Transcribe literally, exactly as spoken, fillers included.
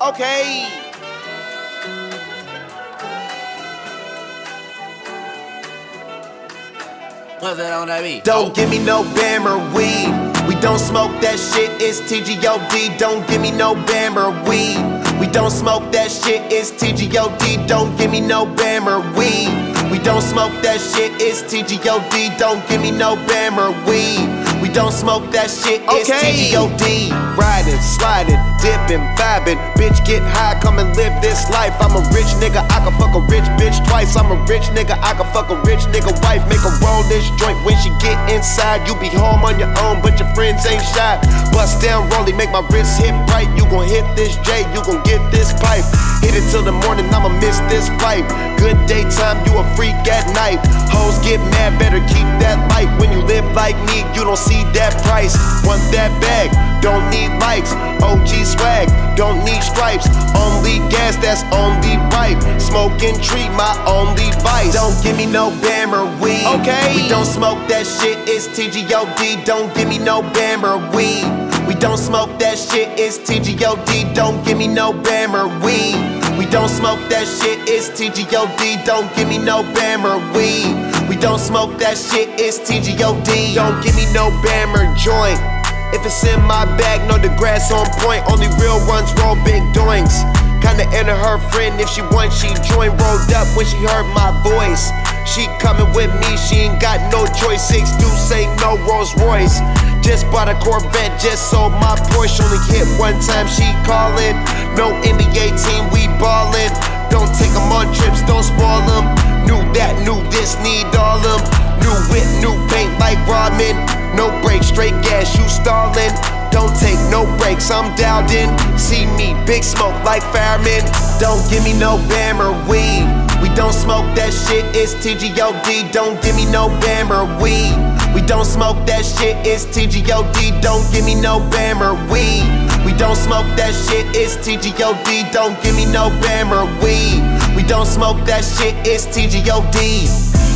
Okay. What's that on that beat? Don't give me no Bam or weed. We don't smoke that shit, it's T G O D. Don't give me no Bam or weed. We don't smoke that shit, it's T G O D. Don't give me no Bam or weed. We don't smoke that shit, it's T G O D. Don't give me no Bam or weed. We don't smoke that shit, it's Okay. T G O D. Riding, sliding, dipping, vibing. Bitch, get high, come and live this life. I'm a rich nigga, I can fuck a rich bitch twice. I'm a rich nigga, I can fuck a rich nigga wife. Make her roll this joint when she get inside. You be home on your own, but your friends ain't shy. Bust down, rollie, make my wrist hit right. You gon' hit this J, you gon' get this pipe. Hit it till the morning, I'ma miss this flight. Good daytime, you a freak at night. Hoes get mad, better keep that light. When you live like me, you don't see that price. Want that bag, don't need likes. O G swag, don't need stripes. Only gas, that's only right. Smoking treat, my only vice. Don't give me no Bam or weed. Okay. We don't smoke that shit, it's T G O D. Don't give me no Bam or weed. We don't smoke that shit, it's T G O D. Don't give me no Bam or weed. We don't smoke that shit, it's T G O D. Don't give me no Bam or weed. We don't smoke that shit, it's T G O D. Don't give me no Bam or joint. If it's in my bag, know the grass on point. Only real ones roll big doinks. Kinda enter her friend, if she wants, she join. Rolled up when she heard my voice. She coming with me, she ain't got no choice. Six deuce ain't no Rolls Royce. Just bought a Corvette, just sold my Porsche. Only hit one time, she callin'. No N B A team, we ballin'. Don't take them on trips, don't spoil them. Knew that, knew this, need all them. New whip, new paint like ramen. No brakes, straight gas, you stallin'. Don't take no breaks, I'm dialed in. See me, big smoke like firemen. Don't give me no Bam or weed. We don't smoke that shit, it's T G O D. Don't give me no Bam or weed. We don't smoke that shit, it's T G O D. Don't give me no Bam or weed. We don't smoke that shit, it's T G O D. Don't give me no Bam or weed. We don't smoke that shit, it's T G O D.